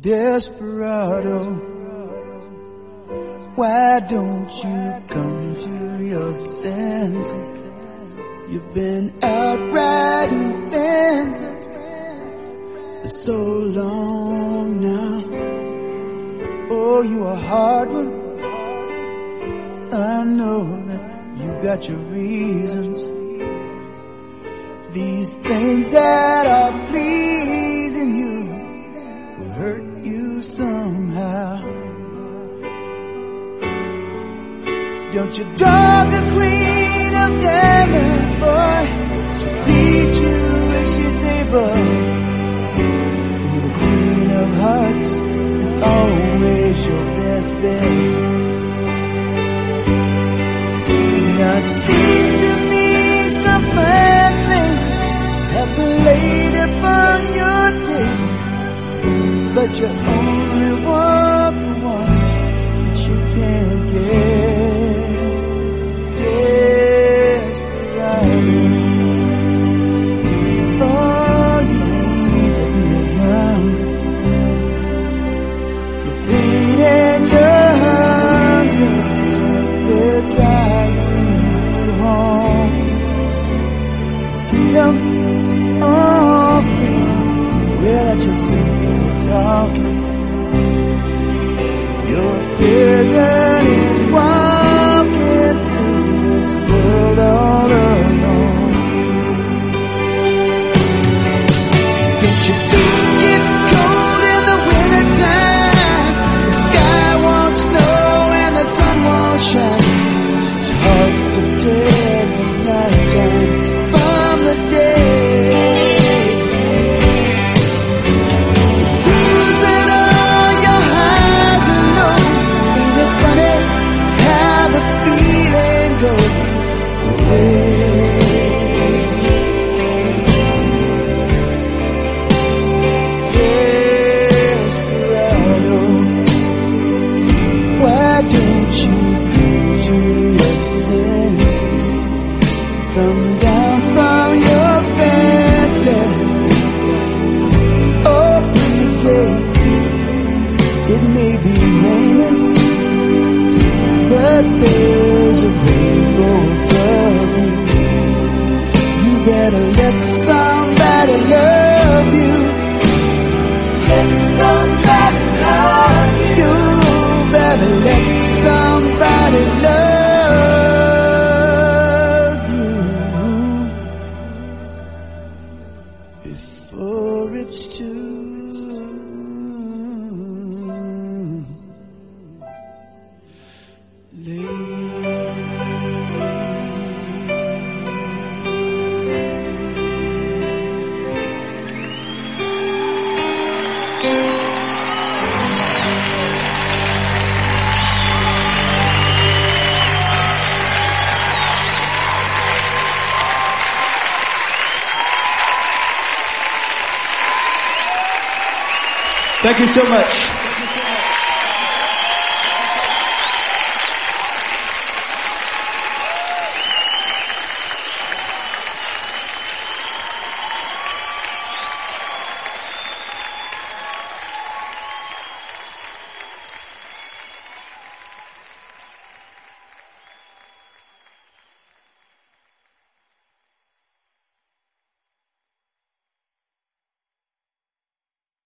Desperado, why don't you come to your senses? You've been out riding fences for so long now. Oh, you a hard one. I know that you got your reasons. These things that are pleasing you will hurt you somehow. Don't you dog the queen of diamonds, boy. She'll beat you if she's able. The queen of hearts is always your best bet. Now it seems to me some fine things have been laid upon your table, but you only want the one that you can't get. Desperado, all you need when you're young, your pain and your hunger, they're driving you home. Freedom, oh freedom, well I just simply talking. Your prison is walking through this world all alone. Don't you think it's cold in the wintertime? The sky won't snow and the sun won't shine. It's hard to tell the nighttime from the day. Losing all your highs and lows. Ain't it funny how the feeling goes away? Desperado, why don't you come to your senses? Come down from your fences. Open the gate. It may be raining, but there's a rainbow above you. You better let somebody love you. Let somebody love you. You better let somebody love you before it's too late. Thank you so much.